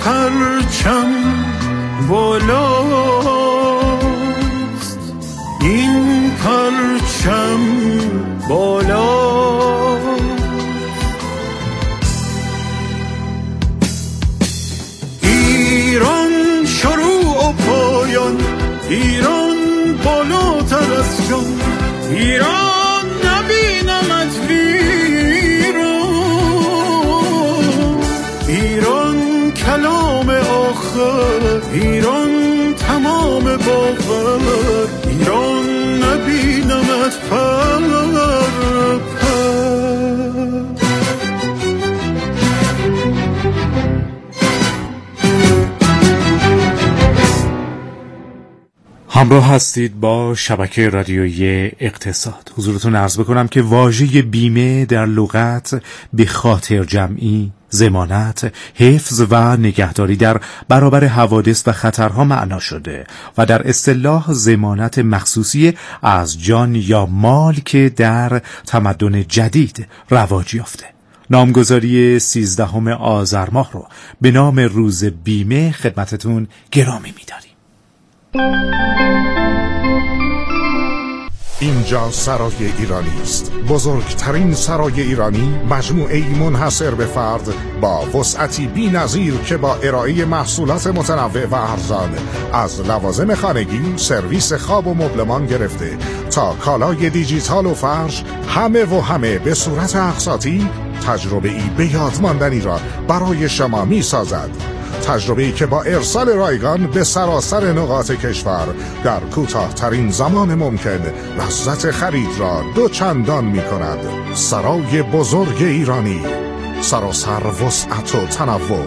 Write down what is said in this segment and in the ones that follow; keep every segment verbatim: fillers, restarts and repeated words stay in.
پرچم بالاست، این پرچم بالاست. ایران شروع و پایان، ایران بالاتر از جان، ایران نبینمت ویران، ایران کلام آخر، ایران تمام باور، ایران نبینمت پر پر. همراه هستید با شبکه رادیویی اقتصاد. حضورتون عرض بکنم که واژه بیمه در لغت به خاطر جمعی، ضمانت، حفظ و نگهداری در برابر حوادث و خطرها معنا شده و در اصطلاح ضمانت مخصوصی از جان یا مال که در تمدن جدید رواج یافته. نامگذاری سیزدهم آذر ماه رو به نام روز بیمه خدمتتون گرامی می‌داریم. اینجا سرای ایرانی است، بزرگترین سرای ایرانی، مجموعه‌ای منحصر به فرد با وسعتی بی‌نظیر که با ارائه محصولات متنوع و ارزان از لوازم خانگی، سرویس خواب و مبلمان گرفته تا کالای دیجیتال و فرش، همه و همه به صورت اقساطی تجربه‌ای به یاد ماندنی را برای شما می‌سازد. تجربه‌ای که با ارسال رایگان به سراسر نقاط کشور در کوتاه‌ترین زمان ممکن لذت خرید را دو چندان می‌کند. سرای بزرگ ایرانی، سراسر وسعت و تنوع.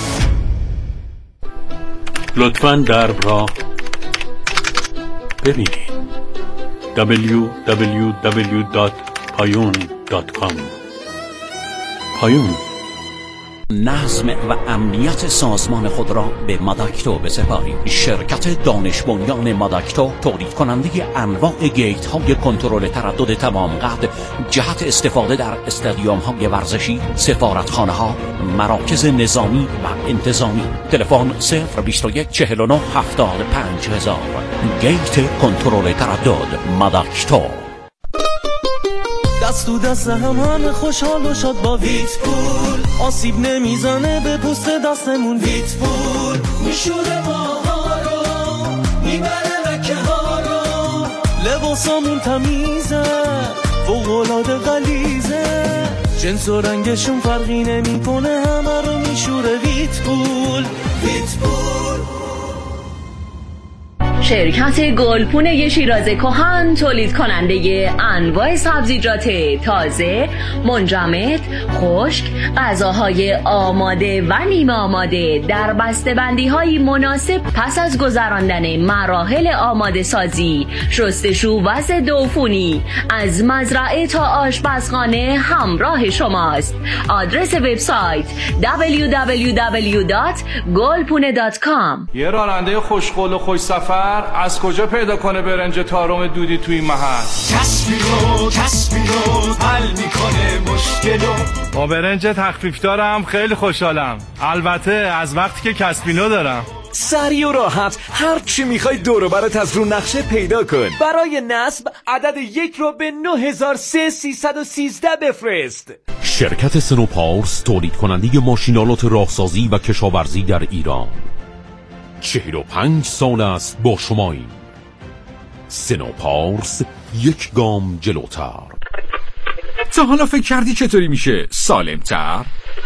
لطفاً درب را ببینید. دبلیو دبلیو دبلیو دات پایون دات کام. پایون نظم و امنیت سازمان خود را به ماداکتو بسپارید. شرکت دانش بنیان ماداکتو تولید کننده انواع گیت های کنترل تردد تمام قد جهت استفاده در استادیوم های ورزشی، سفارتخانه ها، مراکز نظامی و انتظامی. تلفن صفر بیست و یک چهل و نه هفتاد و پنج هزار. گیت کنترل تردد ماداکتو. دست تو دست همه خوشحال و شاد با ویت پول، آسیب نمیزنه به پوست دستمون. ویت پول میشوره ماها رو، میبره لکه ها رو، لباسامون تمیزه، فوق‌العاده غلیظه، جنس و رنگشون فرقی نمیکنه، همه رو میشوره. ویت پول، ویت پول. شرکت گلپونه شیراز کهن تولید کننده انواع سبزیجات تازه، منجمد، خشک، غذاهای آماده و نیمه آماده در بسته‌بندی‌های مناسب پس از گذراندن مراحل آماده سازی، شستشو و ضد عفونی از مزرعه تا آشپزخانه همراه شماست. آدرس وبسایت دبلیو دبلیو دبلیو دات گلپونه دات کام. یه راننده خوشقول و خوش سفر از کجا پیدا کنه برنج تارم دودی توی محل؟ کسبیرو کسبیرو حل میکنه مشکلو. با برنج تخفیف دارم خیلی خوشحالم، البته از وقتی که کسبینو دارم. سریع و راحت هر چی میخوای دور و برات از رو نقشه پیدا کن. برای نصب عدد یک رو به نه هزار سیصد و سیزده بفرست. شرکت سنوپارس تولید کننده ماشینالات راهسازی و کشاورزی در ایران. چهل و پنج سال است با شماییم. سنوپارس، یک گام جلوتر. تا حالا فکر کردی چطوری میشه سالمتر،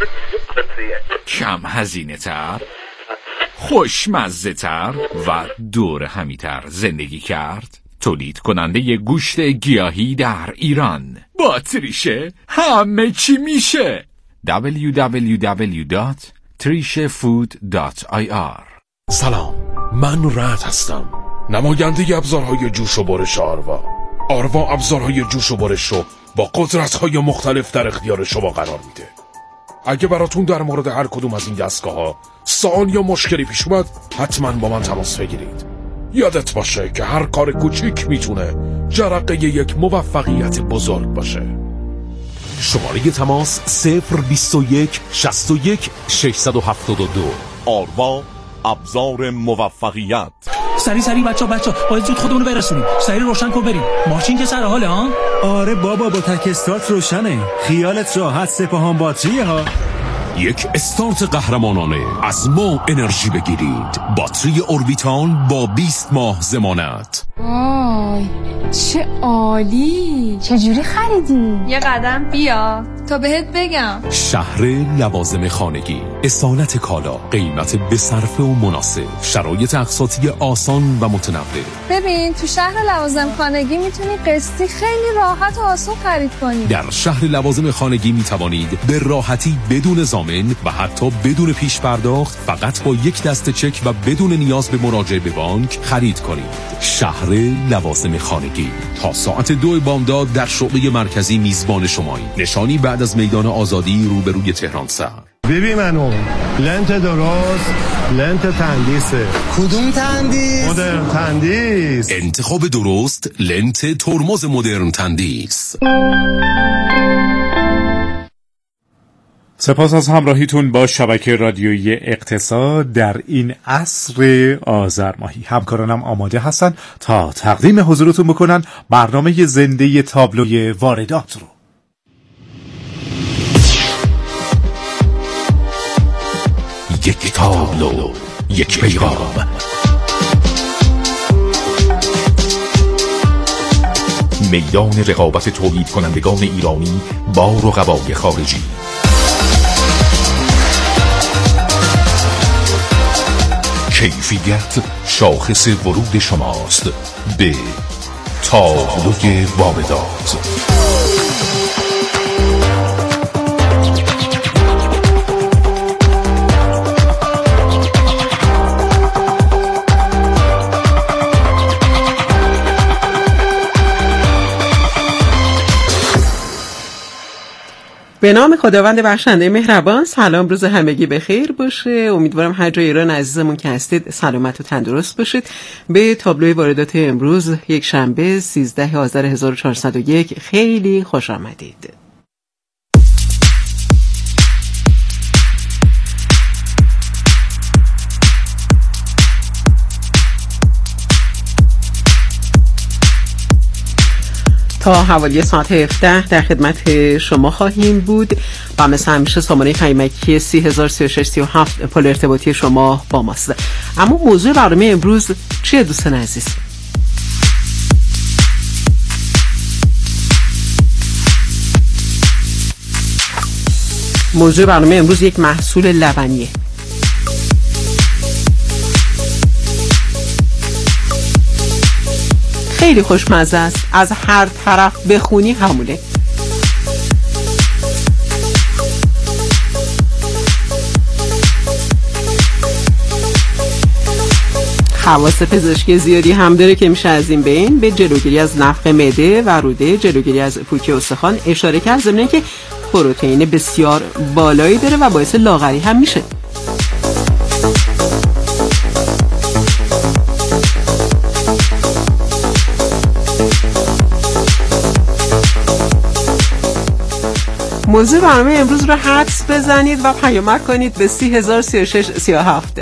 کم هزینه تر، خوشمزه تر و دور همیتر زندگی کرد؟ تولید کننده گوشت گیاهی در ایران با تریشه همه چی میشه. دبلیو دبلیو دبلیو دات تریشه فود دات آی آر. سلام، من رعد هستم، نماینده ابزارهای جوش و برش آروا. آروا ابزارهای جوش و برش رو با قدرت‌های مختلف در اختیار شما قرار میده. اگه براتون در مورد هر کدوم از این دستگاه‌ها سوال یا مشکلی پیش اومد، حتما با من تماس بگیرید. یادت باشه که هر کار کوچیک میتونه جرقه یک موفقیت بزرگ باشه. شماره تماس صفر بیست و یک شصت و یک ششصد و هفتاد و دو. آروا، ابزار موفقیت. سری سری بچه بچه باید زود خودمونو برسونیم. سری روشن کن بریم. ماشین که سر حاله ها؟ آره بابا با تک استارت روشنه. خیالت راحت، سپاهان باتریه ها. یک استارت قهرمانانه از ما انرژی بگیرید. باتری اوربیتال با بیست ماه ضمانت. وای چه عالی. چجوری خریدی؟ یه قدم بیا تا بهت بگم. شهر لوازم خانگی، اصالت کالا، قیمت بصرفه و مناسب، شرایط اقساطی آسان و متنوع. ببین تو شهر لوازم خانگی میتونی قسطی خیلی راحت و آسون خرید کنی. در شهر لوازم خانگی میتوانید به راحتی بدون ضامن و حتی بدون پیش پرداخت فقط با یک دسته چک و بدون نیاز به مراجعه به بانک خرید کنید. شهر لوازم خانگی تا ساعت دو بامداد در شعبه مرکزی میزبان شماییم. نشانی بعد از میدان آزادی روبروی تهران سر. ببین منو لنت درست، لنت تندیسه. کدوم تندیس؟ مدرن تندیس. انتخاب درست، لنت ترمز مدرن تندیس. سپاس از همراهیتون با شبکه رادیویی اقتصاد در این عصر آذر ماهی. همکارانم آماده هستن تا تقدیم حضورتون بکنن برنامه زنده تابلوی واردات رو. یک تابلو، یک پیغام. میدان رقابت تولید کنندگان ایرانی با رقبای خارجی. کیفیت شاخص ورود شماست به تابلوی واردات. به نام خداوند بخشنده مهربان. سلام، روز همگی بخیر باشه. امیدوارم هر جای ایران عزیزمون که هستید سلامت و تندرست باشید. به تابلوی واردات امروز یک شنبه سیزده آذر هزار و چهارصد و یک خیلی خوش آمدید. تا حوالی ساعت هفده در خدمت شما خواهیم بود و مثل همیشه سامانه قیمکی سی هزار سی و شش سی و هفت پل ارتباطی شما با ماست. اما موضوع برنامه امروز چیه دوستان عزیز؟ موضوع برنامه امروز یک محصول لبنیه. خیلی خوشمزه است، از هر طرف بخونی همونه. خواص پزشکی زیادی هم داره که میشه از این بین به جلوگیری از نفخ معده و روده، جلوگیری از پوکی استخوان اشاره کرد، ضمن اینکه پروتئین بسیار بالایی داره و باعث لاغری هم میشه. موضوع برنامه امروز رو حدس بزنید و پیامک کنید به سی هزار سی و شش سی و هفت.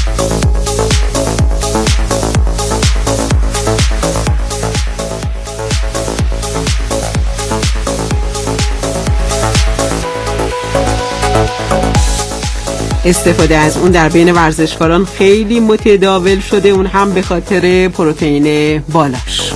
استفاده از اون در بین ورزشکاران خیلی متداول شده، اون هم به خاطر پروتئین بالاش.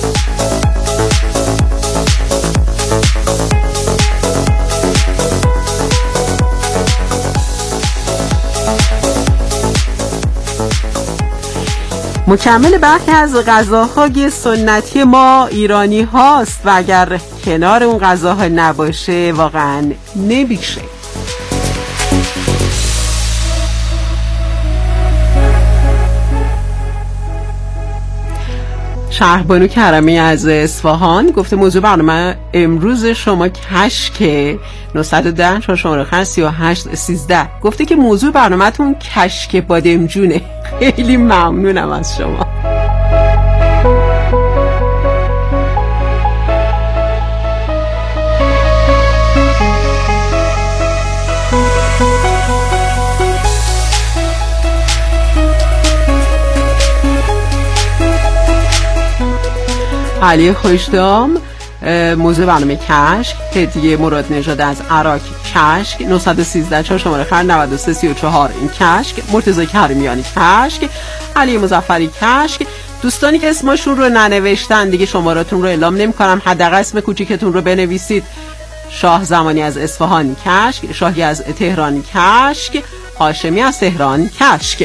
مکمل برخی از غذاهای سنتی ما ایرانی هاست و اگر کنار اون غذاها نباشه واقعا نمیشه. شهربانو کرمی از اصفهان گفته موضوع برنامه امروز شما کشک. نه یک صفر چهار شماره خط سی و هشت سیزده گفته که موضوع برنامه‌تون کشک بادمجونه. خیلی ممنونم از شما. علی خوشدام موضوع برنامه کشک. هدیه مراد نژاد از عراق کشک. نه یک سه چهار شماره خر نود و سه سی و چهار این کشک. مرتضی کریمیانی کشک. علی مظفری کشک. دوستانی که اسمشون رو ننوشتن دیگه شماراتون رو اعلام نمی‌کنم، حداقل اسم کوچیکتون رو بنویسید. شاه زمانی از اصفهانی کشک. شاهی از تهرانی کشک. هاشمی از تهران کشک.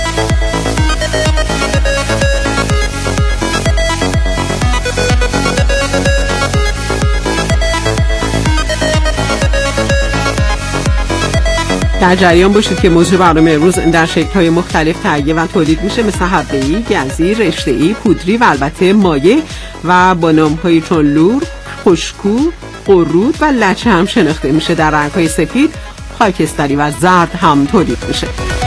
در جریان باشید که موضوع برنامه امروز در شکل‌های مختلف تهیه و تولید میشه، مثل حبه‌ای، گزی، رشته‌ای، پودری و البته مایع و با نام‌هایی چون لور، خشکو، قرود و لچه هم شناخته میشه. در رنگ‌های سفید، خاکستری و زرد هم تولید میشه.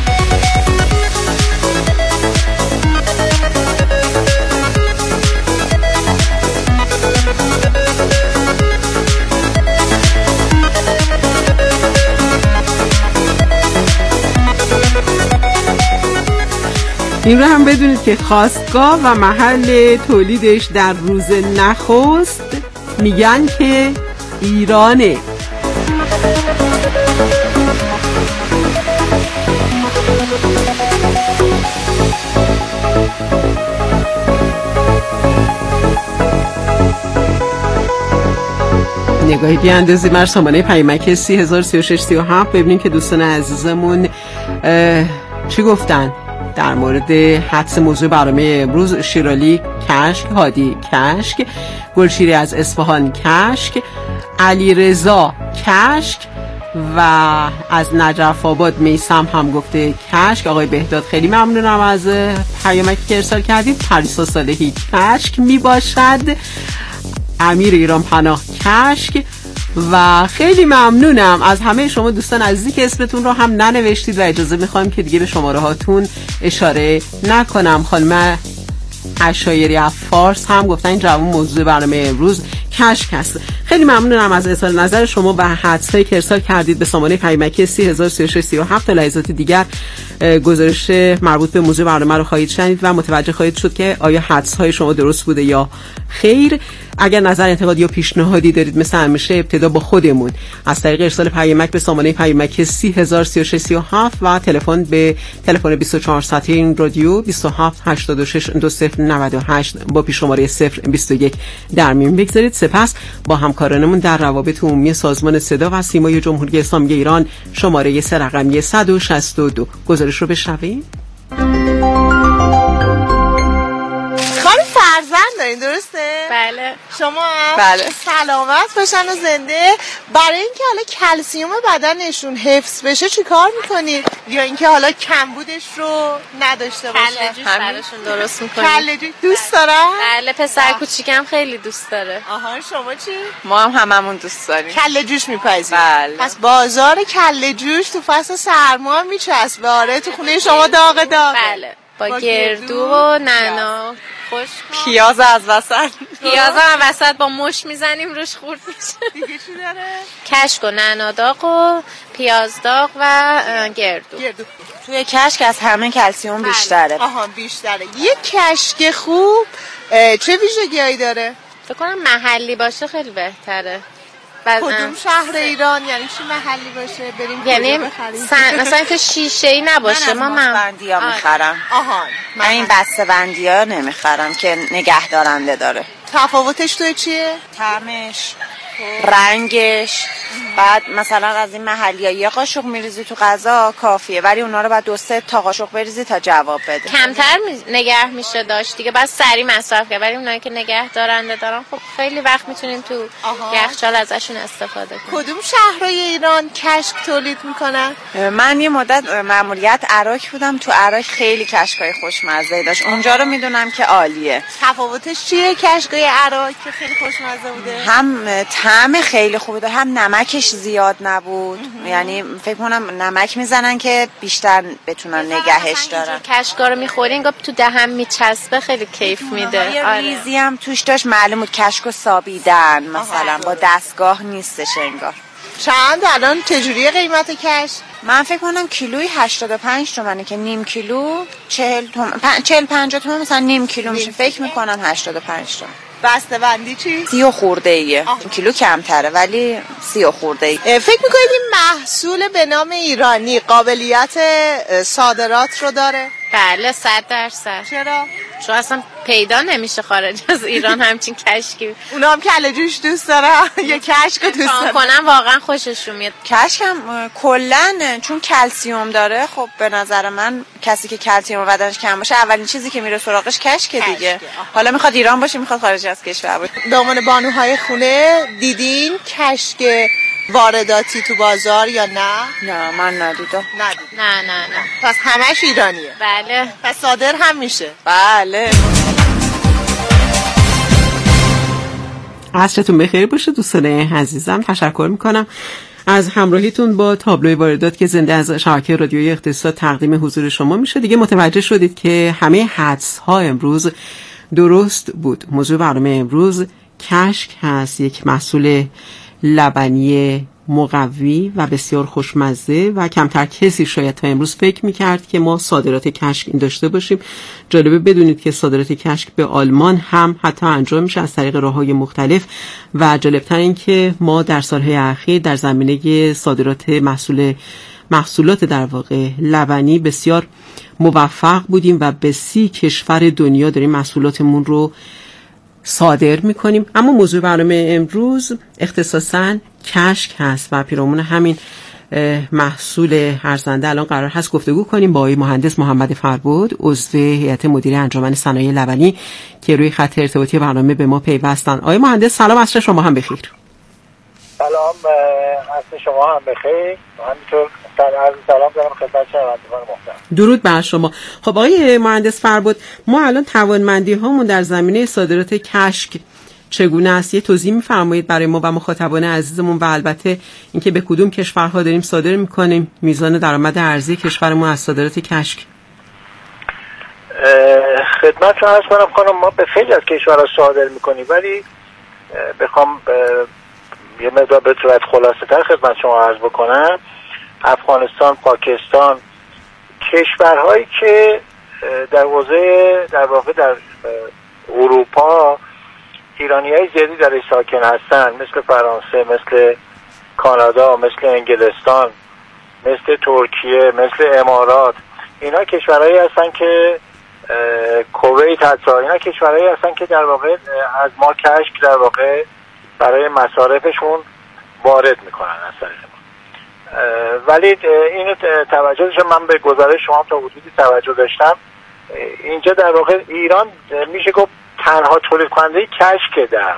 این رو هم بدونید که خاستگاه و محل تولیدش در روز نخست میگن که ایرانه. نگاهی بیاندازیم بر سامانه پیامک سی هزار سی و شش سی و هفت ببینیم که دوستان عزیزمون چی گفتن در مورد حدس موضوع برنامه امروز. شیرالی کشک، هادی کشک، گلشیری از اصفهان کشک، علی رضا کشک و از نجف آباد میسم هم گفته کشک. آقای بهداد خیلی ممنونم از پیامکی که ارسال کردید. پریسا صالحی کشک می باشد. امیر ایران پناه کشک و خیلی ممنونم از همه شما دوستان عزیزی که اسمتون رو هم ننوشتید و اجازه میخوایم که دیگه به شماره هاتون اشاره نکنم. خانم عشایری از فارس هم گفتن این جواب موضوع برنامه امروز کشک هست. خیلی ممنونم از ارسال نظر شما و حدسایی که ارسال کردید به سامانه پیامکی سی هزار سی و شش سی و هفت. لحظات دیگر گزارش مربوط به موضوع برنامه رو خواهید شنید و متوجه خواهید شد که آیا حدس‌های شما درست بوده یا خیر. اگر نظر، انتقاد یا پیشنهادی دارید مثل همیشه ابتدا با خودمون از طریق ارسال پیامک به سامانه پیامکی سی هزار سی و شش سی و هفت و تلفن به تلفن بیست و چهار ساعته این رادیو بیست و هفت هشتاد و شش دو صفر نود و هشت با پیش شماره صفر بیست و یک در میون بگذارید. سپس با همکارانمون در روابط عمومی سازمان صدا و سیمای جمهوری اسلامی ایران شماره سه رقمی صد و شصت و دو گزارش رو بشنوید. فرزند دارین درسته؟ بله. شما هم بله. سلامت باشن و زنده. برای اینکه حالا کلسیوم بدنشون حفظ بشه چی کار میکنید؟ یا اینکه حالا کمبودش رو نداشته باشن؟ کله جوش براشون درست میکنید. کله جوش دوست دارن؟ بله، پسر کوچیکم خیلی دوست داره. آها، شما چی؟ ما هم هممون دوست داریم. کله جوش میپزید. بله. پس بازار کله جوش تو فصل سرما میچسبه. آره، تو خونه شما داغ داغ. بله. با, با گردو و نعنا خوش پیاز از وسط. پیاز هم وسط با مش میزنیم روش خورد میشه. دیگه چی داره؟ کشک و نعنا داغ و پیاز داغ و گردو. گردو. توی کشک از همه کلسیوم بله. بیشتره. آها، بیشتره. یه کشک خوب چه ویژگی‌هایی داره؟ فکر کنم محلی باشه خیلی بهتره. کدوم شهر ایران؟ یعنی چی محلی باشه؟ بریم یعنی کجا بخریم؟ سن... مثلا که شیشه‌ای نباشه. من ما از بندی ها میخرم. آها، من این بسته بندی ها نمیخرم که نگه دارنده داره. تفاوتش توی چیه؟ طعمش، رنگش. بعد مثلا از این محلی‌ها یه قاشق میریزی تو غذا کافیه، ولی اونا رو بعد دو سه تا قاشق بریزی تا جواب بده. کمتر می... نگه میشه داشت دیگه، بعد سریع مصرف کرد. ولی اونایی که نگه دارنده دارن خب خیلی وقت میتونیم تو یخچال ازشون استفاده کنیم. کدوم شهرهای ایران کشک تولید میکنن؟ من یه مدت مأموریت عراق بودم. تو عراق خیلی کشکای خوشمزه داشت. اونجا رو میدونم که عالیه. تفاوتش چیه کشکای عراق که خیلی خوشمزه بوده؟ هم طعم خیلی خوبه ده، هم نمکش زیاد نبود. یعنی فکر کنم نمک میزنن که بیشتر بتونن نگهش دارن. کشکا رو میخورین گفت تو دهن میچسبه، خیلی کیف میده. یه آره. ریزی هم توش داشت، معلوم بود کشکو سابیدن مثلا، با دستگاه نیستش انگار. چند الان چجوریه قیمت کش؟ من فکر کنم کیلویی هشتاد و پنج تومنه که نیم کیلو چهل تومن، چهل پنجاه تومن مثلا نیم کیلو میشه. فکر میکنم هشتاد و پنج تومن. بسته بندی چی؟ سی و خورده ایه کیلو کمتره ولی سی و خورده ای. فکر میکنید این محصول به نام ایرانی قابلیت صادرات رو داره؟ بله صد درصد. چرا؟ چون اصلا پیدا نمیشه خارج از ایران همچین کشکی. اونا هم کله جوش دوست دارن یا کشک دوست دارن؟ کنم واقعا خوششون میاد. کشک هم کلا چون کلسیم داره، خب به نظر من کسی که کلسیم بدنش کم باشه اولین چیزی که میره سراغش کشکه دیگه. حالا میخواد ایران باشه میخواد خارج از کشور باشه. به عنوان بانوهای خونه دیدین کشک وارداتی تو بازار یا نه؟ نه من ندیدم. ندیدم. نه نه نه. پس همش ایرانیه. بله. پس صادر هم میشه. بله. عصرتون بخیر باشه دوستان عزیزم. تشکر میکنم از همراهیتون با تابلوی واردات که زنده از شبکه رادیویی اقتصاد تقدیم حضور شما میشه. دیگه متوجه شدید که همه حدس ها امروز درست بود. موضوع برنامه امروز کشک هست، یک محصول لبنی مقوی و بسیار خوشمزه و کمتر کسی شاید تا امروز فکر میکرد که ما صادرات کشک این داشته باشیم. جالبه بدونید که صادرات کشک به آلمان هم حتی انجام میشه از طریق راههای مختلف و جالبتر این که ما در سالهای اخیر در زمینه صادرات محصول محصولات در واقع لبنی بسیار موفق بودیم و به سی کشور دنیا داریم محصولاتمون رو صادر میکنیم. اما موضوع برنامه امروز اختصاصاً کشک هست و پیرامون همین محصول ارزنده الان قرار هست گفتگو کنیم با آقای مهندس محمد فربود، عضو هیئت مدیره انجمن صنایع لبنی که روی خط ارتباطی برنامه به ما پیوستن. آقای مهندس سلام، عصر شما هم بخیر. سلام، عصر شما هم بخیر. همینطور سلام دارم خدمت شنوندگان محترم. درود بر شما. خب آقای مهندس فربود، ما الان توانمندی هامون در زمینه صادرات کشک چگونه است؟ یه توضیح می‌فرمایید برای ما و مخاطبان عزیزمون و البته اینکه به کدوم کشورها داریم صادر می‌کنیم، میزان درآمد ارزی کشورمون از صادرات کشک؟ خدمتتون عرض کنم خانم، ما به خیلی از کشورها صادر می‌کنیم، ولی بخوام یه مقدار به صورت خلاصه‌تر خدمت شما عرض بکنم، افغانستان، پاکستان، کشورهایی که در حوزه در واقع در اروپا ایرانیای زیادی درش ساکن هستن، مثل فرانسه، مثل کانادا، مثل انگلستان، مثل ترکیه، مثل امارات، اینا کشورهایی هستن که کویت حتی، اینا کشورهایی هستن که در واقع از ما کشک در واقع برای مصارفشون وارد میکنن از طریق ما. ولی اینو توجه داشتم، من به گزارش شما تا حدودی توجه داشتم، اینجا در واقع ایران میشه گفت تنها تولید کننده کشک در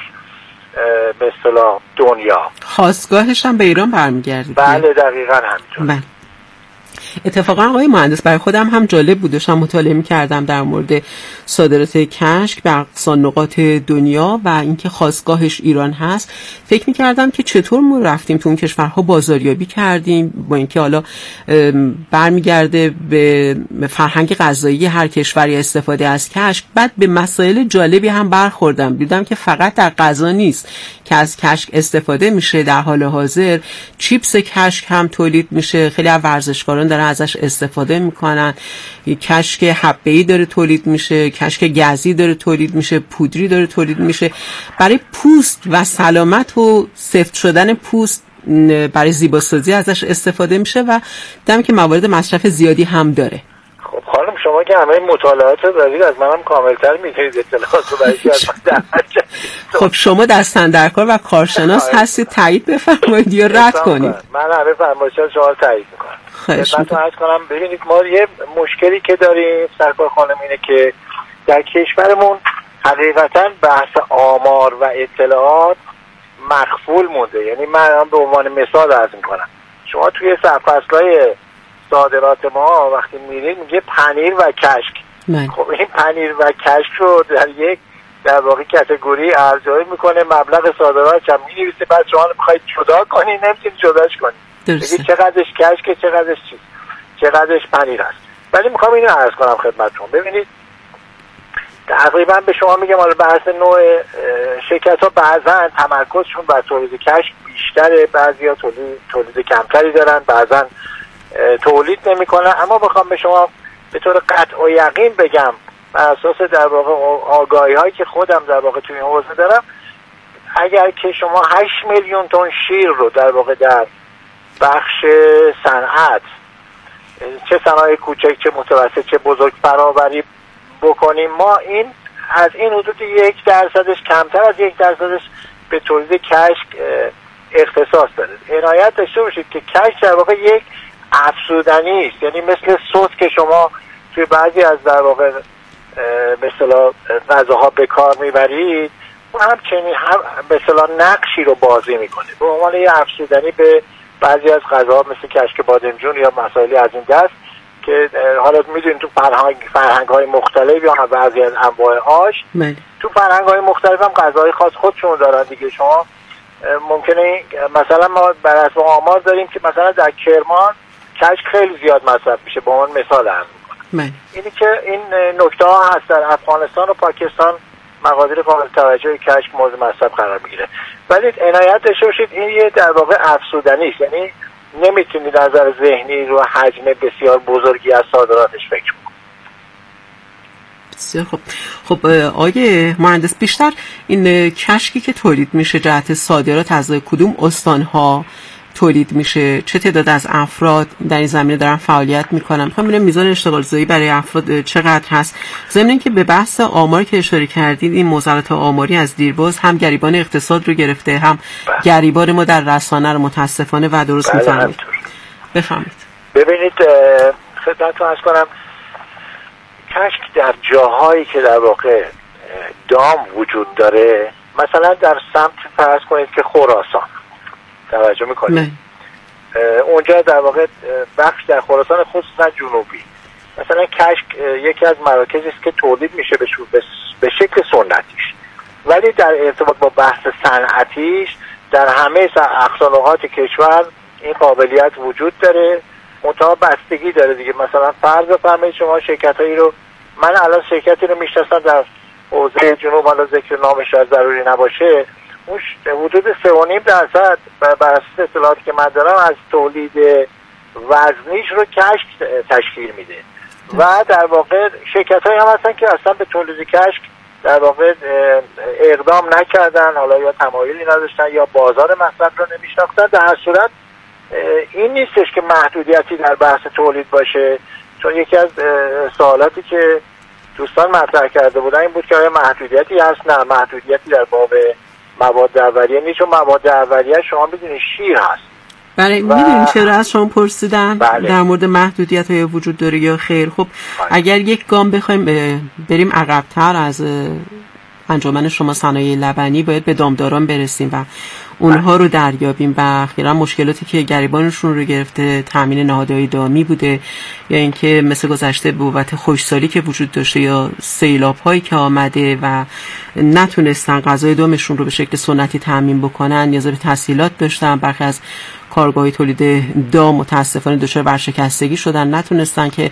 به اصطلاح دنیا. خاصگاهش هم به ایران برمیگرده. بله دقیقاً همینطور. بله. اتفاقا آقای مهندس برای خودم هم جالب بود، داشتم مطالعه می‌کردم در مورد صادرات کشک به اقصا نقاط دنیا و اینکه خاصگاهش ایران هست. فکر می‌کردم که چطور ما رفتیم تو اون کشورها بازاریابی کردیم، با اینکه حالا برمیگرده به فرهنگ غذایی هر کشوری استفاده از کشک. بعد به مسائل جالبی هم برخوردم، دیدم که فقط در غذا نیست که از کشک استفاده میشه. در حال حاضر چیپس کشک هم تولید میشه، خیلی از ورزشکاران دارن ازش استفاده میکنن. کشک حبه‌ای داره تولید میشه، کشک گازی داره تولید میشه، پودری داره تولید میشه. برای پوست و سلامت و سفت شدن پوست برای زیباسازی ازش استفاده میشه و دیدم که موارد مصرف زیادی هم داره. خب خانم شما که همه مطالعات رو دارید، از منم کاملتر میتونید اطلاعات رو برای از من خب شما دستن در کار و کارشناس هستید، تایید بفرمایید یا رد کنید. من همه فرمایشات شما رو تایید میکنم. خدمتتون عرض کنم، ببینید ما یه مشکلی که داریم سرکار خانم اینه که در کشورمون حقیقتا بحث آمار و اطلاعات مخفول مونده. یعنی من به عنوان مثال عرض میکنم، شما توی سرفصل‌های صادرات ما وقتی میرید میگه پنیر و کشک. من. خب این پنیر و کشک رو در یک در واقع کاتگوری ارزیابی میکنه، مبلغ صادراتش هم مینویسه، بعد شما میخواید جدا کنی نمیتونید جداش کنی، بگید چقدرش کشکه چقدرش چیز چقدرش پنیر هست. ولی میخوام اینو عرض کنم خدمتتون، ببینید تقریبا به شما میگم حالا بحث نوع شرکت ها بعضا تمرکزشون بر تولید کشک بیشتره، بعضیا تولید تولید کمتری دارن، بعضا تولید نمیکنن. اما بخوام به شما به طور قطع و یقین بگم بر اساس در واقع آگاهی هایی که خودم در واقع توی این حوزه دارم، اگر که شما هشت میلیون تن شیر رو در واقع در بخش صنعت، چه صنایع کوچک چه متوسط چه بزرگ برابری بکنیم، ما این از این حدود یک درصدش، کمتر از یک درصدش به تولید کشک اختصاص داره. عنایت داشته باشید که کشک در واقع یک افزودنی است، یعنی مثل سس که شما توی بعضی از در واقع به اصطلاح غذاها به کار میبرید، اون هم چنین هم به اصطلاح نقشی رو بازی میکنه به عنوان یه افزودنی به بعضی از غذاها مثل کشک بادمجون یا مسائلی از این دست که حالا میدونید تو فرهنگ فرهنگ های مختلف یا بعضی از انواع آش بله. تو فرهنگ های مختلف هم غذاهای خاص خودشون دارن دیگه. شما ممکنه مثلا ما بر اساس آمار داریم که مثلا در کرمان کشک خیلی زیاد مصرف میشه، به عنوان مثال عرض میکنم. اینی که این نکته ها هست. در افغانستان و پاکستان مقادیر قابل توجهی کشک مورد مصرف قرار میگیره، ولی عنایت داشته باشید این یه در واقع افزودنی است، یعنی نمیتونید از نظر ذهنی رو حجم بسیار بزرگی از صادراتش فکر کنید. بسیار خب. خب آقای مهندس، بیشتر این کشکی که تولید میشه جهت صادرات از کدوم استانها تولید میشه؟ چه تعداد از افراد در این زمینه دارن فعالیت میکنن؟ میخوام ببینم میزان اشتغال زایی برای افراد چقدر هست. ضمن اینکه به بحث آماری که اشاره کردید، این موزلات آماری از دیرباز هم گریبان اقتصاد رو گرفته، هم گریبان ما در رسانه رو متاسفانه و درست میفهمید. بفهمید. ببینید خدمتتون عرض کنم، کشک در جاهایی که در واقع دام وجود داره، مثلا در سمت فرض کنید که خراسان توجه میکنید، اونجا در واقع بخش در خراسان خصوصا جنوبی مثلا کشک یکی از مراکزی است که تولید میشه به شکل سنتیش، ولی در ارتباط با بحث صنعتیش در همه اقصانقاط کشور این قابلیت وجود داره، منتها بستگی داره دیگه. مثلا فرض بفرمایید شما شرکتایی رو، من الان شرکتی رو میشناسم در حوزه جنوب، حالا ذکر نامش شاید ضروری نباشه، اون حدود سه و نیم درصد بر اساس اطلاعاتی که من دارم از تولید وزنیش رو کشک تشکیل میده و در واقع شرکت‌هایی هم هستن که اصلا به تولید کشک در واقع اقدام نکردن، حالا یا تمایلی نداشتن یا بازار مصرف رو نمیشناختن. در هر صورت این نیستش که محدودیتی در بحث تولید باشه، چون یکی از سوالاتی که دوستان مطرح کرده بودن این بود که آیا محدودیتی هست؟ نه، محدودیتی در باب مواد اولیه نیست، چون مواد اولیه شما میدونید شیر هست. بله، و... میدونید چرا از شما پرسیدم بله. در مورد محدودیت های وجود داره یا خیر؟ خب بله. اگر یک گام بخوایم بریم عقب‌تر از انجمن شما صنایع لبنی، باید به دامداران برسیم و اونها رو دریابیم و اخیراً مشکلاتی که گریبانشون رو گرفته تامین نهادهای دامی بوده یا اینکه مثل گذشته به بابت خشکسالی که وجود داشته یا سیلاب هایی که آمده و نتونستن غذای دامشون رو به شکل سنتی تامین بکنن، نیاز به تسهیلات داشتن. برخی از کارگاه‌های تولید دام متاسفانه دچار ورشکستگی شدن، نتونستن که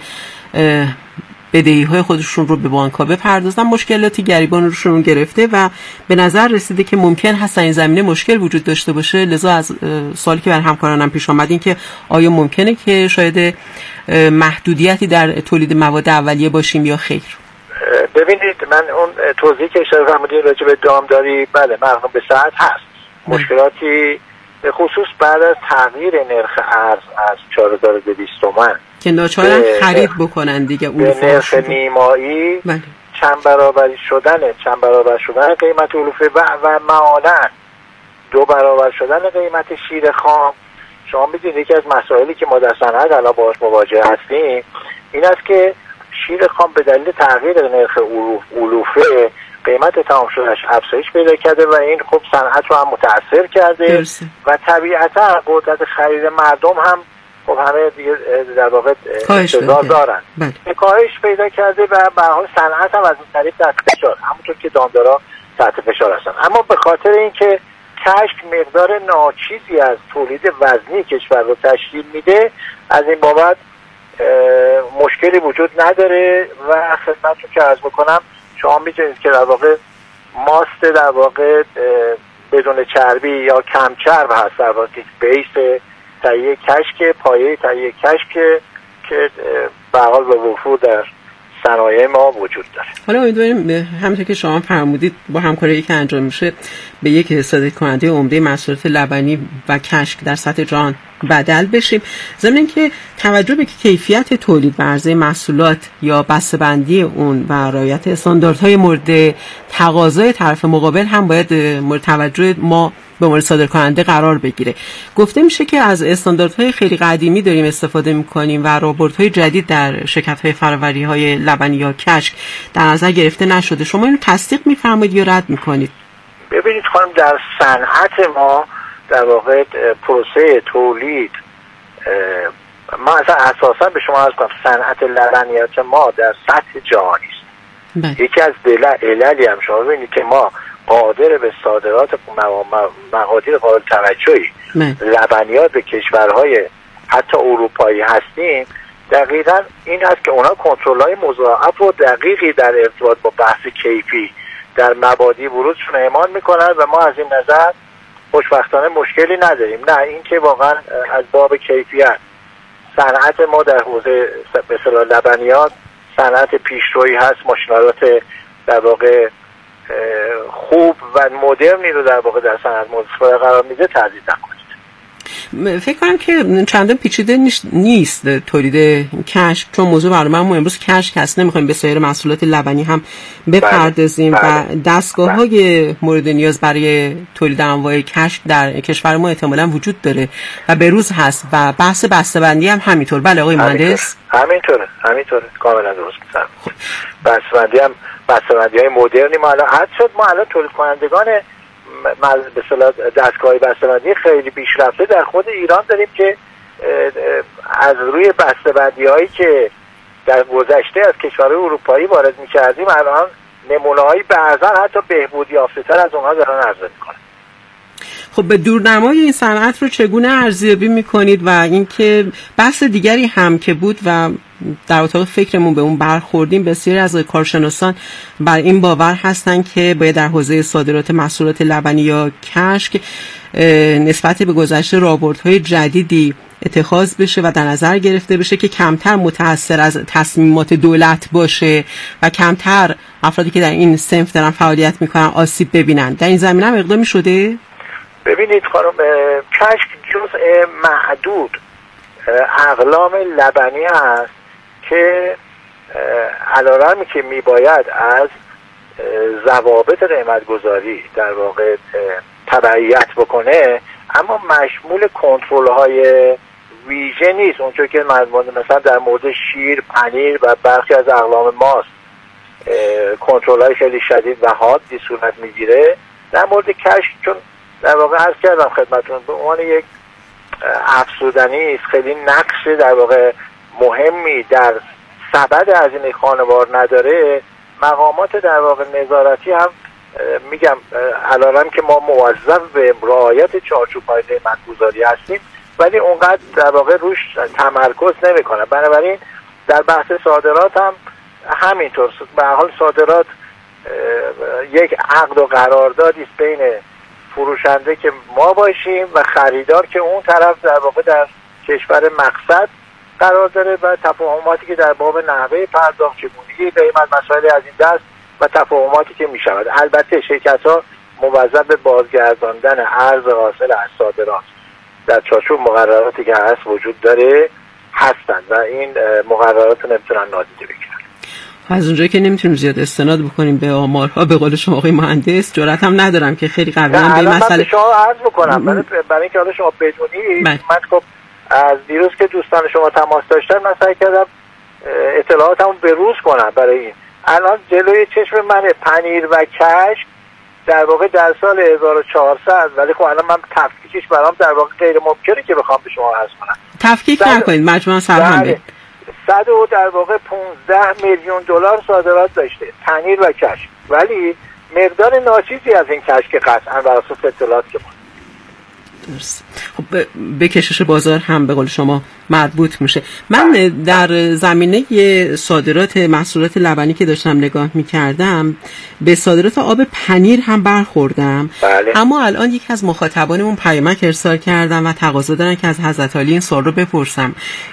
بدهی‌های خودشون رو به بانک‌ها بپردازن، مشکلاتی گریبانشون گرفته و به نظر رسیده که ممکن هست این زمینه مشکل وجود داشته باشه. لذا از سوالی که بر همکارانم پیش آمد این که آیا ممکنه که شاید محدودیتی در تولید مواد اولیه باشیم یا خیر؟ ببینید، من اون توضیحی که اشاره فرمودین راجع به دامداری، بله مرغوب به ساعت هست. مشکلاتی به خصوص بعد از تغییر نرخ ارز از چهار هزار و دویست تومان که ناچارن خرید بکنن دیگه، اون به نرخ نیمایی بله. چند برابری شدن چند برابر شدن قیمت علوفه و و معالاً دو برابر شدن قیمت شیر خام. شما میدونید یکی از مسائلی که ما در صنعت الان باهاش مواجه هستیم این است که شیر خام به دلیل تغییر نرخ علوفه قیمت تمام شدهش افزایش پیدا کرده و این خب صنعت رو هم متاثر کرده درسته. و طبیعتا قدرت خرید مردم هم خب همه دیگه در واقع انتظار دارن بله. کاهش پیدا کرده و به هر حال صنعت هم از این طریق تحت فشار، همونطور که دامدارا تحت فشار هستن. اما به خاطر اینکه کشک مقدار ناچیزی از تولید وزنی کشور رو تشکیل میده، از این بابت مشکلی وجود نداره و خدمتتون که عرض بکنم شما میتونید که در واقع ماست در واقع بدون چربی یا کم چرب هست، در واقع بیس تهیه کشک، پایه تهیه کشک که به حال به وفور در صنایع ما وجود داره. حالا امیدواریم همونطور که شما فرمودید با همکاری که انجام میشه به یک صادر کننده عمده محصولات لبنی و کشک در سطح جهان بدل بشیم. ضمن اینکه توجه به کیفیت تولید و عرضه محصولات یا بسته‌بندی اون و رعایت استانداردهای مورد تقاضای طرف مقابل هم باید مورد توجه ما به عنوان صادر کننده قرار بگیره. گفته میشه که از استانداردهای خیلی قدیمی داریم استفاده میکنیم و راهبردهای جدید در شرکت‌های فرآوری‌های لبنی یا کشک در نظر گرفته نشده. شما اینو تصدیق میفرمایید یا رد میکنید؟ ببینید خانم، در صنعت ما در واقع پروسه تولید، ما اصلا اساسا به شما عرض کنم صنعت لبنیات ما در سطح جهانی است. یکی از عللی هم شما ببینید که ما قادر به صادرات مقادیر قابل توجهی لبنیات به کشورهای حتی اروپایی هستیم، دقیقا این هست که اونا کنترل‌های مضاعف و دقیقی در ارتباط با بحث کیفی در مبادی ورودشون اعمال میکنن و ما از این نظر خوشبختانه مشکلی نداریم. نه، این که واقعا از باب کیفیت صنعت ما در حوزه به اصطلاح لبنیات صنعت پیشرویی هست، ماشینالات در واقع خوب و مدرنی رو در واقع در صنعت مورد استفاده قرار میده تردید نکنید. فکر کنم که چندان پیچیده نیست تولید کشک، چون موضوع برنامه ما امروز کشک هست، نمیخوایم به سایر محصولات لبنی هم بپردازیم و دستگاه‌های مورد نیاز برای تولید انواع کشک در کشور ما احتمالاً وجود داره و به روز هست و بحث بسته‌بندی هم همینطور. بله آقای مهندس؟ همینطوره همینطوره کاملا درست می‌فرمایید. بسته‌بندی هم بسته‌بندی‌های مدرنی ما الان حد شد، ما الان تولید کنندگان به اصطلاح دستگاه بسته‌بندی خیلی پیشرفته در خود ایران داریم که از روی بسته‌بندی‌هایی که در گذشته از کشورهای اروپایی وارد می‌کردیم الان نمونه‌هایی بعضا حتی بهبود یافته‌تر از اونها دارن عرضه می‌کنن. خب به دورنمای این صنعت رو چگونه ارزیابی می‌کنید و اینکه بحث دیگری هم که بود و در اتاق فکرمون به اون برخوردیم، بسیاری از کارشناسان بر این باور هستن که باید در حوزه صادرات محصولات لبنی یا کشک نسبت به گذشته راهبردهای جدیدی اتخاذ بشه و در نظر گرفته بشه که کمتر متأثر از تصمیمات دولت باشه و کمتر افرادی که در این صنف دارن فعالیت میکنن آسیب ببینن. در این زمینه هم اقدامی شده؟ ببینید خانم، کشک جزء معدود اقلام لبنی هست که علارمی که میباید از ضوابط قیمتگذاری در واقع تبعیت بکنه، اما مشمول کنترل های ویژه نیست. اونجور که مثلا در مورد شیر، پنیر و برخی از اقلام ماست کنترل های خیلی شدید و حادی صورت میگیره، در مورد کشک چون در واقع عرض کردم خدمتتون به عنوان یک افزودنی است، خیلی نقش در واقع مهمی در سبد هزینه خانوار نداره. مقامات در واقع نظارتی هم میگم علارم که ما موظف به رعایت چارچوب‌های قیمت‌گذاری هستیم، ولی اونقدر در واقع روش تمرکز نمی‌کنه. بنابراین در بحث صادرات هم همینطور. به هر حال صادرات یک عقد و قراردادی است بین فروشنده که ما باشیم و خریدار که اون طرف در واقع در کشور مقصد قرار داره و تفاهماتی که در باب نحوه پرداخت، چگونگی قیمت، مسائل از این دست و تفاهماتی که می شود. البته شرکت ها موظف به بازگرداندن ارز حاصل از صادرات در چارچوب مقرراتی که هست وجود داره هستند و این مقررات رو نمیتونن نادیده بگیرن. از اونجایی که نمیتونیم زیاد استناد بکنیم به آمارها، به قول شما آقای مهندس، جرأت هم ندارم که خیلی قوی هم به این مسئله من شما عرض بکنم برای برای اینکه حالا شما بدونید. من خب از دیروز که دوستان شما تماس داشتن من سعی کردم اطلاعاتمو بروز کنم برای این. الان جلوی چشم من پنیر و کشک در واقع در سال هزار و چهارصد، ولی خب الان من تفکیکش برام در واقع غیر ممکنه که بخوام به شما عرض کنم. تفکیک نکنید، مجموعاً سرهم بید. صد و در واقع پانزده میلیون دلار صادرات داشته پنیر و کشک، ولی مقدار ناچیزی از این کشک قطعا بر اساس اطلاعات که ما درست. خب به کشش بازار هم به قول شما مربوط میشه. من در زمینه صادرات محصولات لبنی که داشتم نگاه میکردم به صادرات آب پنیر هم برخوردم. بله. اما الان یکی از مخاطبانمون پیامک ارسال کردن و تقاضا دارن که از حضرت عالی این سوال رو بپرسم.